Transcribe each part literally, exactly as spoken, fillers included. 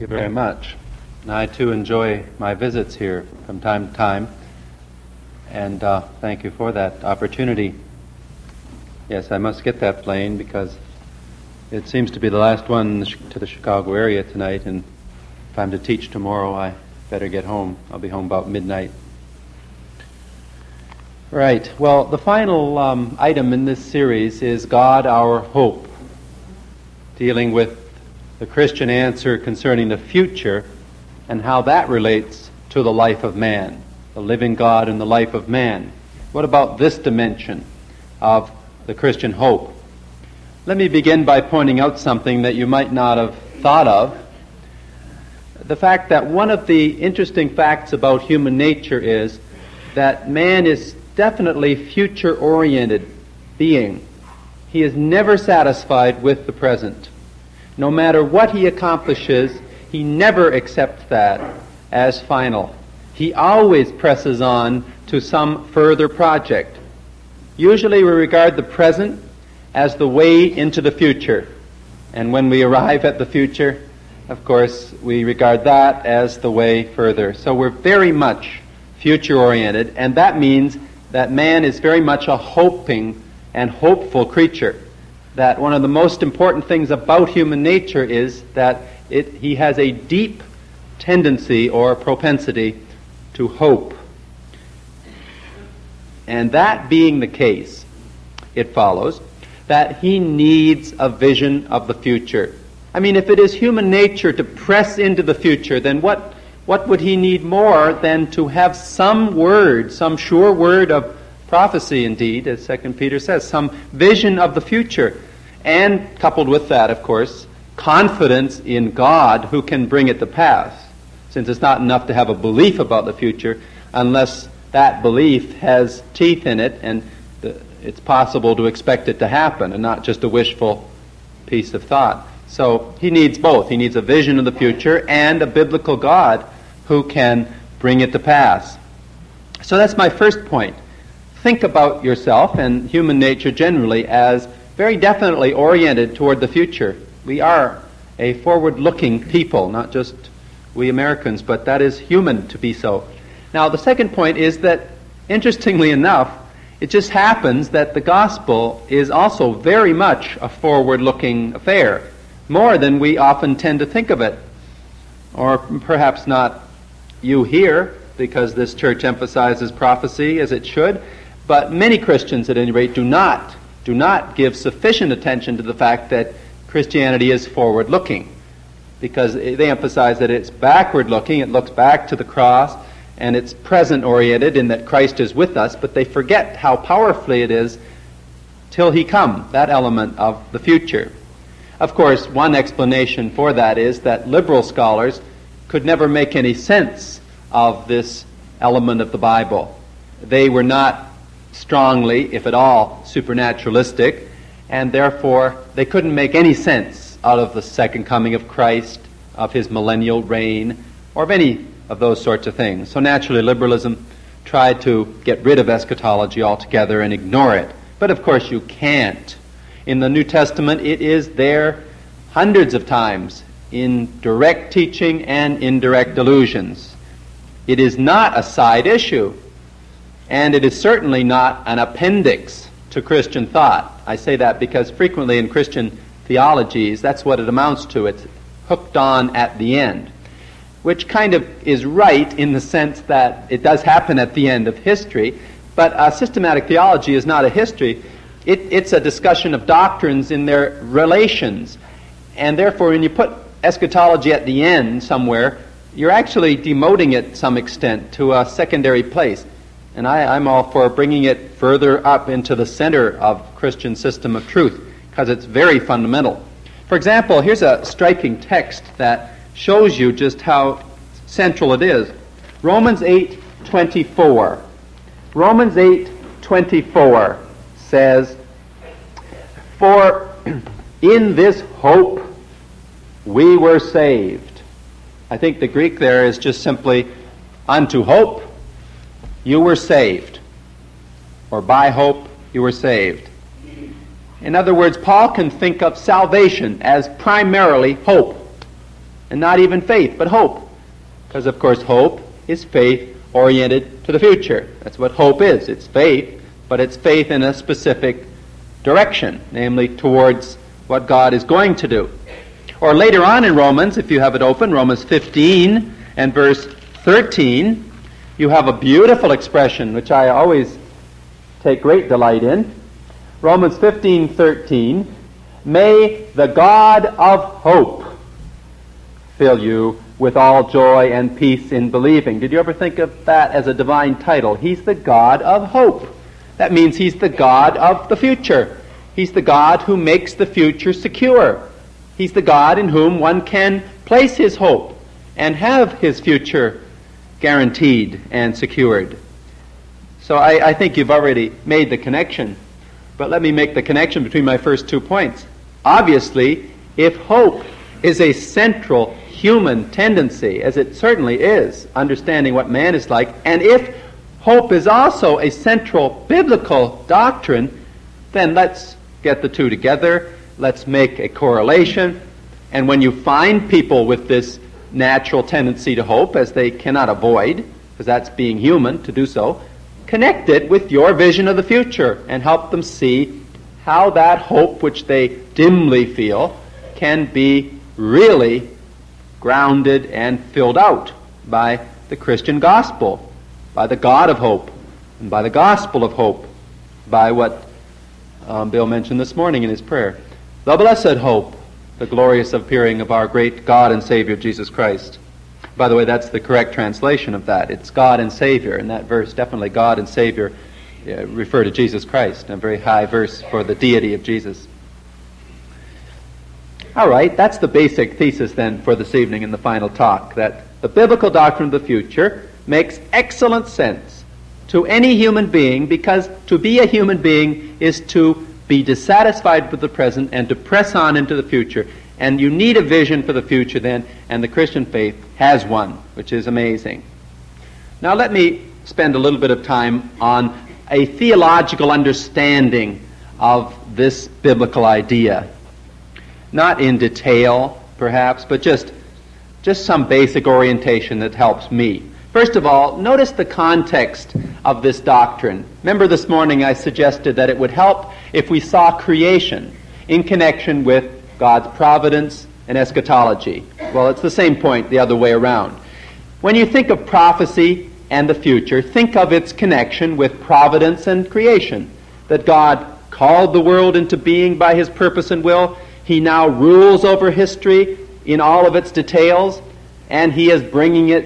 you very much. I too enjoy my visits here from time to time, and uh, thank you for that opportunity. Yes, I must get that plane because it seems to be the last one to the Chicago area tonight, and if I'm to teach tomorrow, I better get home. I'll be home about midnight. Right. Well, the final um, item in this series is God, our hope, dealing with the Christian answer concerning the future and how that relates to the life of man, the living God and the life of man. What about this dimension of the Christian hope? Let me begin by pointing out something that you might not have thought of. The fact that one of the interesting facts about human nature is that man is definitely future-oriented being. He is never satisfied with the present. No matter what he accomplishes, he never accepts that as final. He always presses on to some further project. Usually we regard the present as the way into the future. And when we arrive at the future, of course, we regard that as the way further. So we're very much future-oriented, and that means that man is very much a hoping and hopeful creature. That one of the most important things about human nature is that it, he has a deep tendency or propensity to hope. And that being the case, it follows that he needs a vision of the future. I mean, if it is human nature to press into the future, then what, what would he need more than to have some word, some sure word of prophecy, indeed, as Second Peter says, some vision of the future, and coupled with that, of course, confidence in God who can bring it to pass, since it's not enough to have a belief about the future unless that belief has teeth in it and the, it's possible to expect it to happen and not just a wishful piece of thought. So he needs both. He needs a vision of the future and a biblical God who can bring it to pass. So that's my first point. Think about yourself and human nature generally as very definitely oriented toward the future. We are a forward-looking people, not just we Americans, but that is human to be so. Now, the second point is that, interestingly enough, it just happens that the gospel is also very much a forward-looking affair, more than we often tend to think of it. Or perhaps not you here, because this church emphasizes prophecy as it should, but many Christians, at any rate, do not, do not give sufficient attention to the fact that Christianity is forward-looking, because they emphasize that it's backward-looking, it looks back to the cross, and it's present-oriented in that Christ is with us, but they forget how powerfully it is till he come, that element of the future. Of course, one explanation for that is that liberal scholars could never make any sense of this element of the Bible. They were not strongly, if at all, supernaturalistic, and therefore they couldn't make any sense out of the second coming of Christ, of his millennial reign, or of any of those sorts of things. So naturally, liberalism tried to get rid of eschatology altogether and ignore it. But of course you can't. In the New Testament, it is there hundreds of times in direct teaching and indirect allusions. It is not a side issue. And it is certainly not an appendix to Christian thought. I say that because frequently in Christian theologies, that's what it amounts to. It's hooked on at the end, which kind of is right in the sense that it does happen at the end of history, but a systematic theology is not a history. It, it's a discussion of doctrines in their relations. And therefore, when you put eschatology at the end somewhere, you're actually demoting it to some extent to a secondary place. And I, I'm all for bringing it further up into the center of Christian system of truth, because it's very fundamental. For example, here's a striking text that shows you just how central it is. Romans eight twenty-four. Romans eight twenty-four says, "For in this hope we were saved." I think the Greek there is just simply, unto hope you were saved, or by hope you were saved. In other words, Paul can think of salvation as primarily hope. and not even faith, but hope. Because, of course, hope is faith oriented to the future. That's what hope is. It's faith, but it's faith in a specific direction, namely towards what God is going to do. Or later on in Romans, if you have it open, Romans fifteen and verse thirteen, you have a beautiful expression which I always take great delight in. Romans fifteen thirteen, may the God of hope fill you with all joy and peace in believing. Did you ever think of that as a divine title? He's the God of hope. That means he's the God of the future. He's the God who makes the future secure. He's the God in whom one can place his hope and have his future guaranteed and secured. So I, I think you've already made the connection. But let me make the connection between my first two points. Obviously, if hope is a central human tendency, as it certainly is, understanding what man is like, and if hope is also a central biblical doctrine, then let's get the two together. Let's make a correlation. And when you find people with this natural tendency to hope, as they cannot avoid, because that's being human to do so, connect it with your vision of the future and help them see how that hope which they dimly feel can be really grounded and filled out by the Christian gospel, by the God of hope, and by the gospel of hope, by what um, Bill mentioned this morning in his prayer. The blessed hope, the glorious appearing of our great God and Savior Jesus Christ. By the way, that's the correct translation of that. It's God and Savior. In that verse, definitely God and Savior uh, refer to Jesus Christ, a very high verse for the deity of Jesus. All right, that's the basic thesis then for this evening in the final talk, that the biblical doctrine of the future makes excellent sense to any human being, because to be a human being is to be dissatisfied with the present and to press on into the future. And you need a vision for the future then, and the Christian faith has one, which is amazing. Now let me spend a little bit of time on a theological understanding of this biblical idea. Not in detail, perhaps, but just, just some basic orientation that helps me. First of all, notice the context of this doctrine. Remember this morning I suggested that it would help if we saw creation in connection with God's providence and eschatology. Well, it's the same point the other way around. When you think of prophecy and the future, think of its connection with providence and creation. That God called the world into being by his purpose and will. He now rules over history in all of its details, and he is bringing it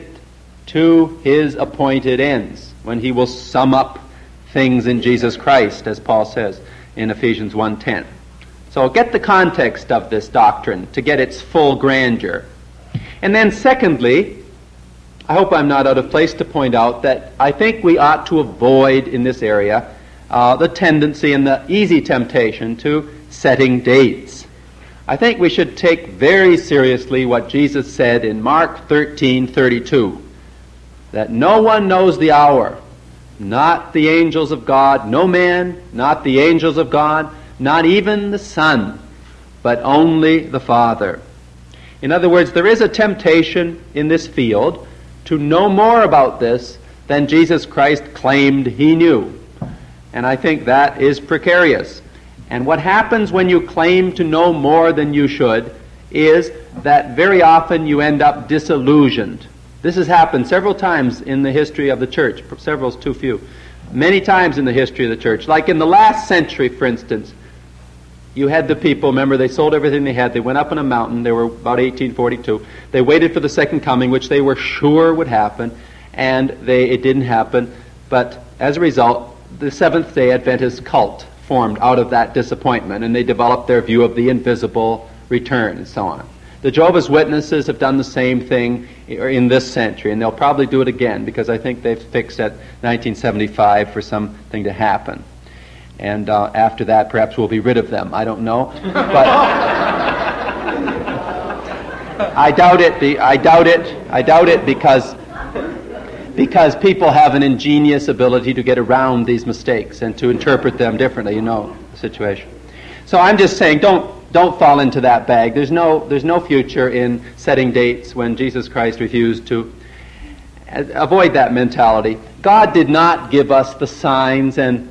to his appointed ends, when he will sum up things in Jesus Christ, as Paul says in Ephesians one ten. So get the context of this doctrine to get its full grandeur. And then secondly, I hope I'm not out of place to point out that I think we ought to avoid in this area uh, the tendency and the easy temptation to setting dates. I think we should take very seriously what Jesus said in Mark thirteen thirty-two, that no one knows the hour, not the angels of God, no man, not the angels of God, not even the Son, but only the Father. In other words, there is a temptation in this field to know more about this than Jesus Christ claimed he knew. And I think that is precarious. And what happens when you claim to know more than you should is that very often you end up disillusioned. This has happened several times in the history of the church. Several is too few. Many times in the history of the church. Like in the last century, for instance, you had the people, remember, they sold everything they had. They went up on a mountain. They were about eighteen forty-two. They waited for the second coming, which they were sure would happen, and they it didn't happen. But as a result, the Seventh-day Adventist cult formed out of that disappointment, and they developed their view of the invisible return and so on. The Jehovah's Witnesses have done the same thing in this century, and they'll probably do it again, because I think they've fixed at nineteen seventy-five for something to happen. And uh, after that, perhaps we'll be rid of them. I don't know. But I doubt it. Be, I doubt it. I doubt it because because people have an ingenious ability to get around these mistakes and to interpret them differently. You know the situation. So I'm just saying, don't don't fall into that bag. There's no, there's no future in setting dates when Jesus Christ refused to. Avoid that mentality. God did not give us the signs and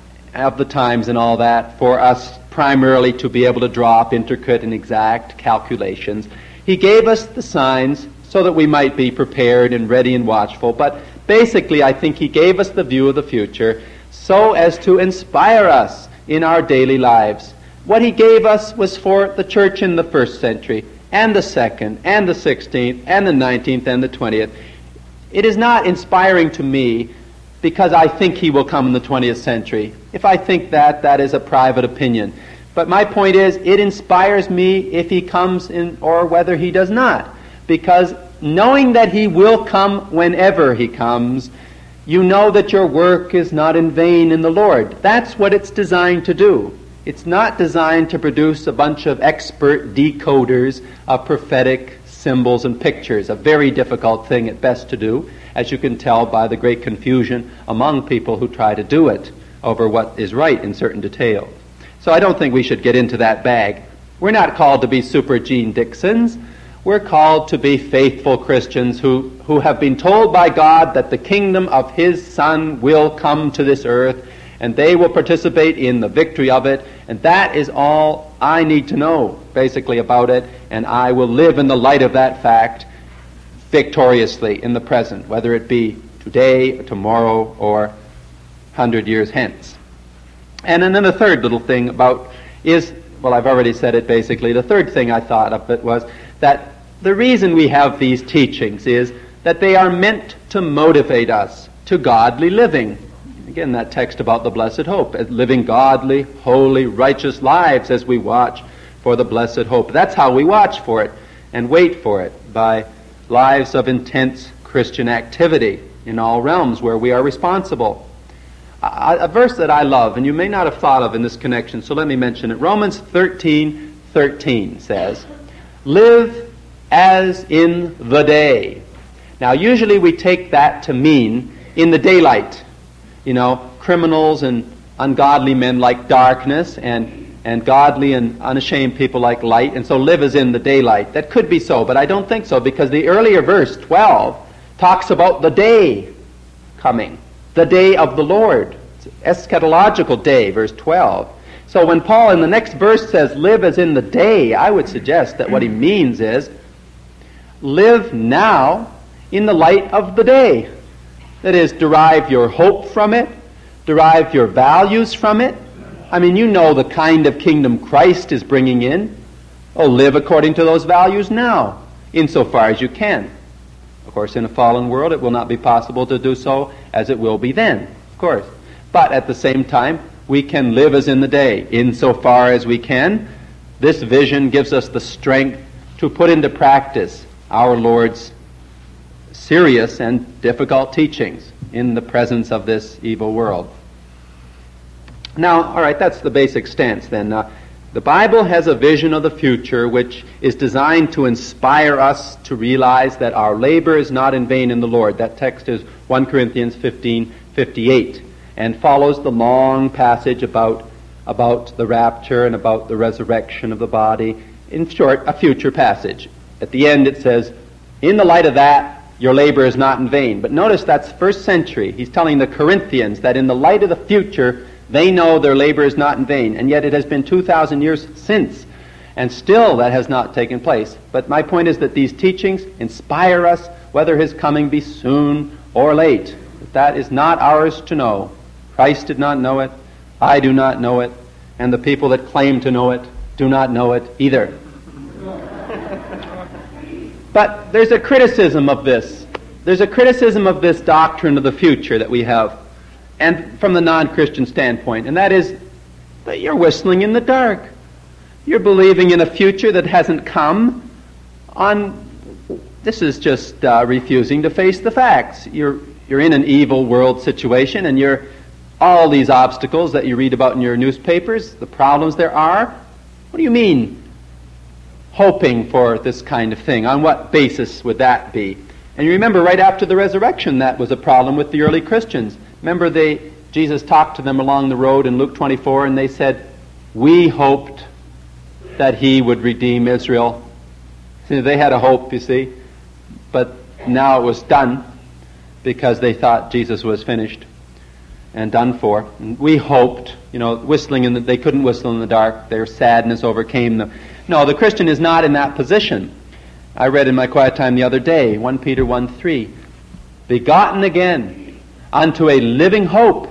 of the times and all that for us primarily to be able to draw up intricate and exact calculations. He gave us the signs so that we might be prepared and ready and watchful. But basically, I think He gave us the view of the future so as to inspire us in our daily lives. What He gave us was for the church in the first century, and the second, and the sixteenth, and the nineteenth, and the twentieth. It is not inspiring to me because I think He will come in the twentieth century. If I think that, that is a private opinion. But my point is, it inspires me if He comes in or whether He does not. Because knowing that He will come whenever He comes, you know that your work is not in vain in the Lord. That's what it's designed to do. It's not designed to produce a bunch of expert decoders of prophetic symbols and pictures, a very difficult thing at best to do, as you can tell by the great confusion among people who try to do it over what is right in certain details. So I don't think we should get into that bag. We're not called to be super Gene Dixons. We're called to be faithful Christians who, who have been told by God that the kingdom of His Son will come to this earth, and they will participate in the victory of it, and that is all I need to know, basically, about it, and I will live in the light of that fact victoriously in the present, whether it be today, or tomorrow, or a hundred years hence. And then the third little thing about is, well, I've already said it basically, the third thing I thought of it was that the reason we have these teachings is that they are meant to motivate us to godly living. Again, that text about the blessed hope, living godly, holy, righteous lives as we watch for the blessed hope. That's how we watch for it and wait for it, by lives of intense Christian activity in all realms where we are responsible. A, a verse that I love, and you may not have thought of in this connection, so let me mention it. Romans thirteen thirteen says, "Live as in the day." Now, usually we take that to mean in the daylight. You know, criminals and ungodly men like darkness, and, and godly and unashamed people like light, and so live as in the daylight. That could be so, but I don't think so, because the earlier verse, twelve, talks about the day coming, the day of the Lord. It's eschatological day, verse twelve. So when Paul in the next verse says, live as in the day, I would suggest that what he means is, live now in the light of the day. That is, derive your hope from it, derive your values from it. I mean, you know the kind of kingdom Christ is bringing in. Oh, live according to those values now, insofar as you can. Of course, in a fallen world, it will not be possible to do so as it will be then, of course. But at the same time, we can live as in the day, insofar as we can. This vision gives us the strength to put into practice our Lord's serious and difficult teachings in the presence of this evil world. Now, all right, that's the basic stance then. Uh, the Bible has a vision of the future which is designed to inspire us to realize that our labor is not in vain in the Lord. That text is First Corinthians fifteen fifty-eight, and follows the long passage about, about the rapture and about the resurrection of the body. In short, a future passage. At the end it says, in the light of that, your labor is not in vain. But notice that's first century. He's telling the Corinthians that in the light of the future, they know their labor is not in vain. And yet it has been two thousand years since, and still that has not taken place. But my point is that these teachings inspire us, whether His coming be soon or late. But that is not ours to know. Christ did not know it. I do not know it. And the people that claim to know it do not know it either. But there's a criticism of this. There's a criticism of this doctrine of the future that we have, and from the non-Christian standpoint, and that is that you're whistling in the dark. You're believing in a future that hasn't come. On this is just uh, refusing to face the facts. You're you're in an evil world situation, and you're all these obstacles that you read about in your newspapers, the problems there are. What do you mean? Hoping for this kind of thing. On what basis would that be? And you remember right after the resurrection that was a problem with the early Christians. Remember they Jesus talked to them along the road in Luke twenty-four, and they said, we hoped that he would redeem Israel. See, they had a hope, you see, but now it was done because they thought Jesus was finished and done for. And we hoped, you know, whistling in the, they couldn't whistle in the dark. Their sadness overcame them. No, the Christian is not in that position. I read in my quiet time the other day, First Peter one three, begotten again unto a living hope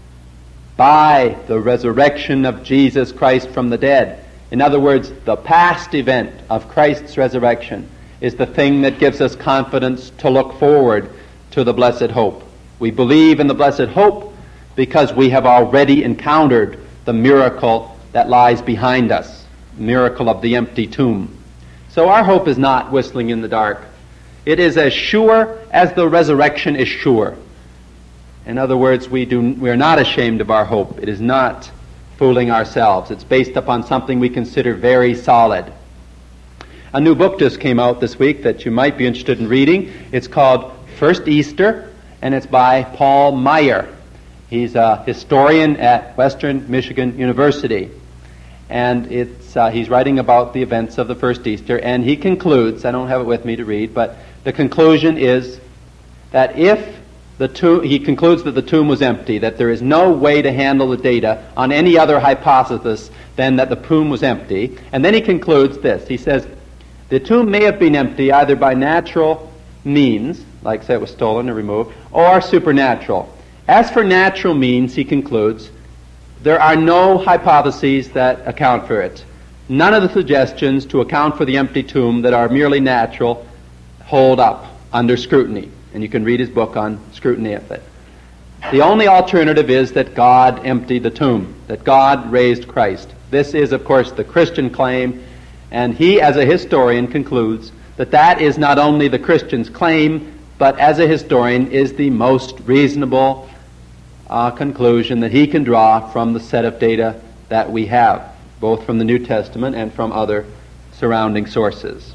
by the resurrection of Jesus Christ from the dead. In other words, the past event of Christ's resurrection is the thing that gives us confidence to look forward to the blessed hope. We believe in the blessed hope because we have already encountered the miracle that lies behind us, the miracle of the empty tomb. So our hope is not whistling in the dark. It is as sure as the resurrection is sure. In other words, we do, we are not ashamed of our hope. It is not fooling ourselves. It's based upon something we consider very solid. A new book just came out this week that you might be interested in reading. It's called First Easter, and it's by Paul Meyer. He's a historian at Western Michigan University. And it's uh, he's writing about the events of the first Easter, and he concludes, I don't have it with me to read, but the conclusion is that if the tomb, he concludes that the tomb was empty, that there is no way to handle the data on any other hypothesis than that the tomb was empty. And then he concludes this. He says, the tomb may have been empty either by natural means, like say it was stolen or removed, or supernatural. As for natural means, he concludes, there are no hypotheses that account for it. None of the suggestions to account for the empty tomb that are merely natural hold up under scrutiny. And you can read his book on scrutiny of it. The only alternative is that God emptied the tomb, that God raised Christ. This is, of course, the Christian claim, and he, as a historian, concludes that that is not only the Christian's claim, but as a historian is the most reasonable uh, conclusion that he can draw from the set of data that we have, both from the New Testament and from other surrounding sources.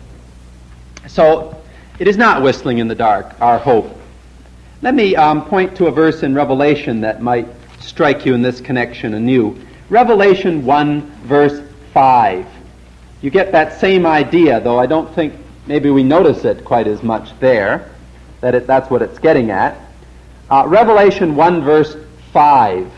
So, it is not whistling in the dark, our hope. Let me um, point to a verse in Revelation that might strike you in this connection anew. Revelation one, verse five. You get that same idea, though I don't think maybe we notice it quite as much there, that it, that's what it's getting at. Uh, Revelation one, verse five.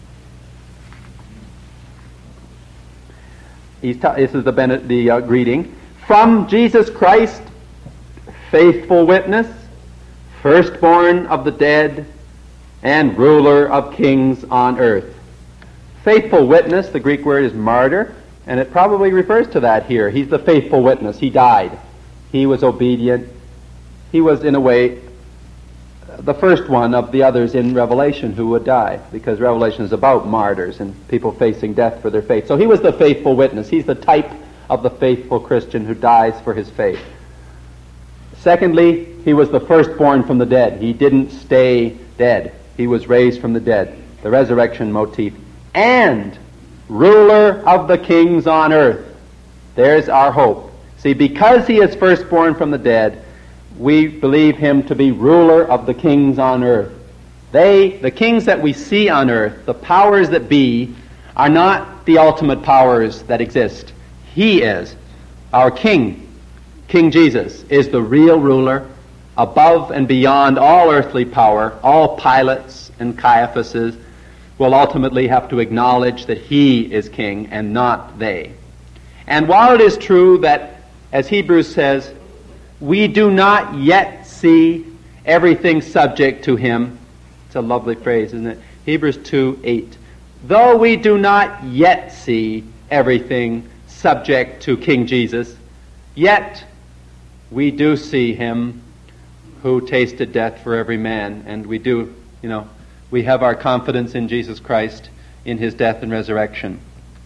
He's ta- this is the, Bennett, the uh, greeting. From Jesus Christ, faithful witness, firstborn of the dead, and ruler of kings on earth. Faithful witness, the Greek word is martyr, and it probably refers to that here. He's the faithful witness. He died. He was obedient. He was, in a way, the first one of the others in Revelation who would die, because Revelation is about martyrs and people facing death for their faith. So he was the faithful witness. He's the type of the faithful Christian who dies for his faith. Secondly, he was the firstborn from the dead. He didn't stay dead. He was raised from the dead. The resurrection motif. And ruler of the kings on earth. There's our hope. See, because he is firstborn from the dead, we believe him to be ruler of the kings on earth. They, the kings that we see on earth, the powers that be, are not the ultimate powers that exist. He is. Our king, King Jesus, is the real ruler above and beyond all earthly power. All Pilates and Caiaphases will ultimately have to acknowledge that he is king and not they. And while it is true that, as Hebrews says, we do not yet see everything subject to him. It's a lovely phrase, isn't it? Hebrews two eight. Though we do not yet see everything subject to King Jesus, yet we do see him who tasted death for every man. And we do, you know, we have our confidence in Jesus Christ, in his death and resurrection.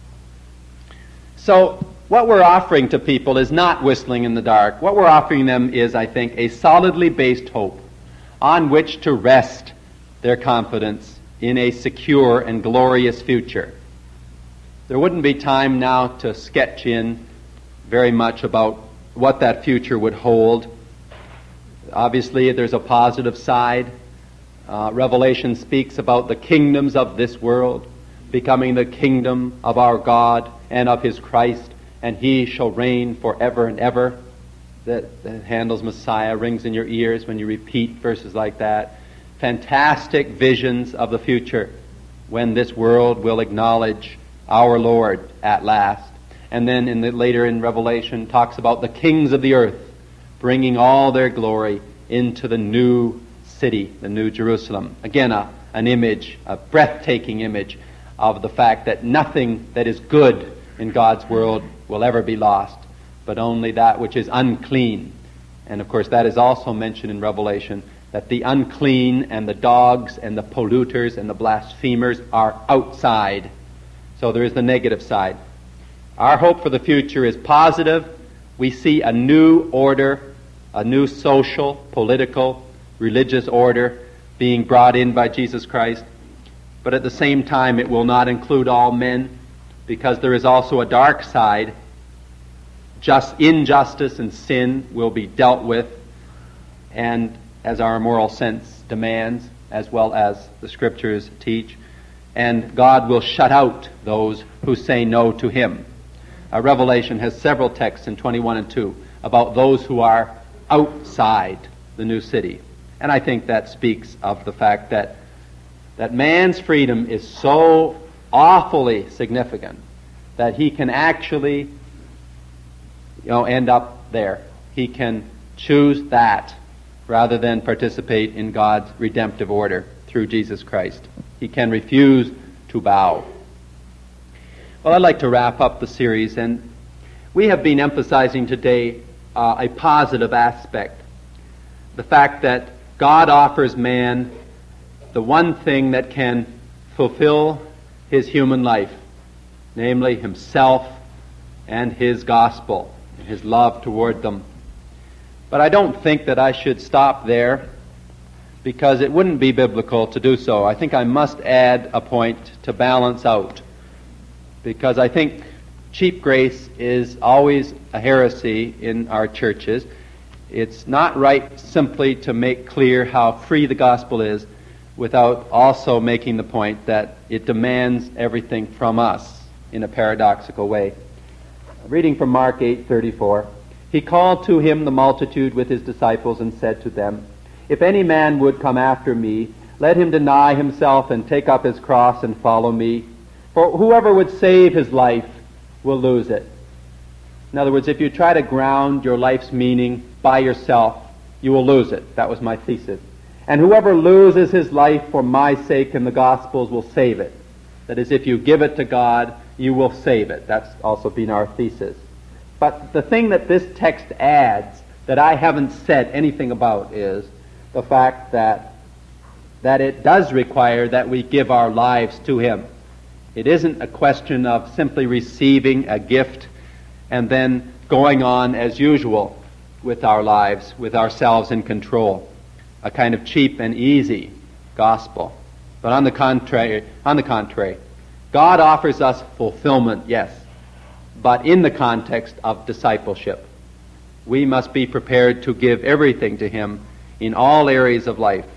So, what we're offering to people is not whistling in the dark. What we're offering them is, I think, a solidly based hope on which to rest their confidence in a secure and glorious future. There wouldn't be time now to sketch in very much about what that future would hold. Obviously, there's a positive side. Uh, Revelation speaks about the kingdoms of this world becoming the kingdom of our God and of his Christ, and he shall reign forever and ever. That, that Handel's Messiah rings in your ears when you repeat verses like that. Fantastic visions of the future when this world will acknowledge our Lord at last. And then in the, later in Revelation talks about the kings of the earth bringing all their glory into the new city, the new Jerusalem. Again, a, an image, a breathtaking image of the fact that nothing that is good in God's world will ever be lost, but only that which is unclean. And of course that is also mentioned in Revelation, that the unclean and the dogs and the polluters and the blasphemers are outside. So there is the negative side. Our hope for the future is positive. We see a new order, a new social, political, religious order being brought in by Jesus Christ. But at the same time, it will not include all men, because there is also a dark side. Just injustice and sin will be dealt with, and as our moral sense demands, as well as the Scriptures teach. And God will shut out those who say no to Him. Uh, Revelation has several texts in twenty-one and two about those who are outside the new city. And I think that speaks of the fact that that man's freedom is so awfully significant that he can actually, you know, end up there. He can choose that rather than participate in God's redemptive order through Jesus Christ. He can refuse to bow. Well, I'd like to wrap up the series, and we have been emphasizing today uh, a positive aspect. The fact that God offers man the one thing that can fulfill his human life, namely himself and his gospel, his love toward them. But I don't think that I should stop there, because it wouldn't be biblical to do so. I think I must add a point to balance out, because I think cheap grace is always a heresy in our churches. It's not right simply to make clear how free the gospel is without also making the point that it demands everything from us in a paradoxical way. Reading from Mark eight thirty-four, he called to him the multitude with his disciples and said to them, "If any man would come after me, let him deny himself and take up his cross and follow me. For whoever would save his life will lose it." In other words, if you try to ground your life's meaning by yourself, you will lose it. That was my thesis. "And whoever loses his life for my sake and the gospel's will save it." That is, if you give it to God, you will save it. That's also been our thesis. But the thing that this text adds that I haven't said anything about is the fact that that it does require that we give our lives to Him. It isn't a question of simply receiving a gift and then going on as usual with our lives, with ourselves in control. A kind of cheap and easy gospel. But on the contrary, on the contrary, God offers us fulfillment, yes, but in the context of discipleship. We must be prepared to give everything to Him in all areas of life.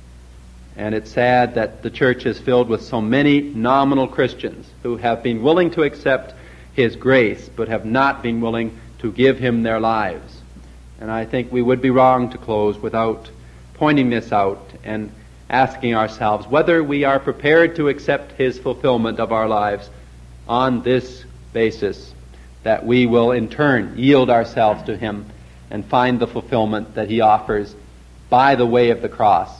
And it's sad that the church is filled with so many nominal Christians who have been willing to accept His grace, but have not been willing to give Him their lives. And I think we would be wrong to close without pointing this out and asking ourselves whether we are prepared to accept His fulfillment of our lives on this basis, that we will in turn yield ourselves to Him and find the fulfillment that He offers by the way of the cross,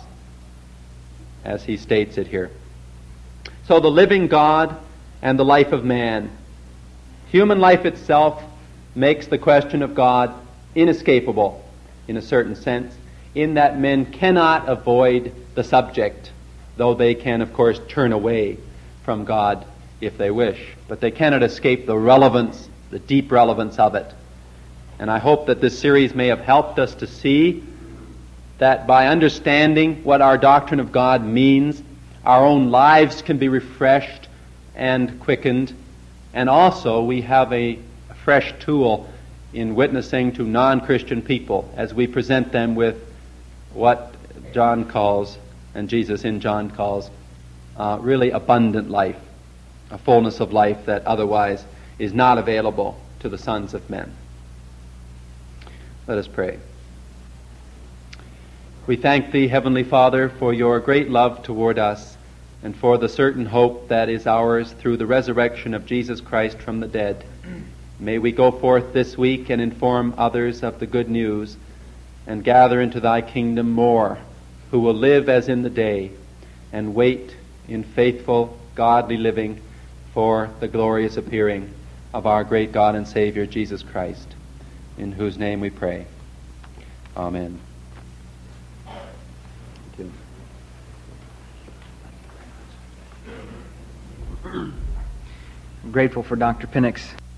as He states it here. So the living God and the life of man. Human life itself makes the question of God inescapable in a certain sense, in that men cannot avoid the subject, though they can, of course, turn away from God if they wish. But they cannot escape the relevance, the deep relevance of it. And I hope that this series may have helped us to see that by understanding what our doctrine of God means, our own lives can be refreshed and quickened, and also we have a fresh tool in witnessing to non-Christian people as we present them with what John calls, and Jesus in John calls, uh, really abundant life, a fullness of life that otherwise is not available to the sons of men. Let us pray. We thank Thee, Heavenly Father, for Your great love toward us and for the certain hope that is ours through the resurrection of Jesus Christ from the dead. May we go forth this week and inform others of the good news and gather into Thy kingdom more who will live as in the day and wait in faithful, godly living for the glorious appearing of our great God and Savior, Jesus Christ, in whose name we pray. Amen. Thank you. I'm grateful for Doctor Pennick's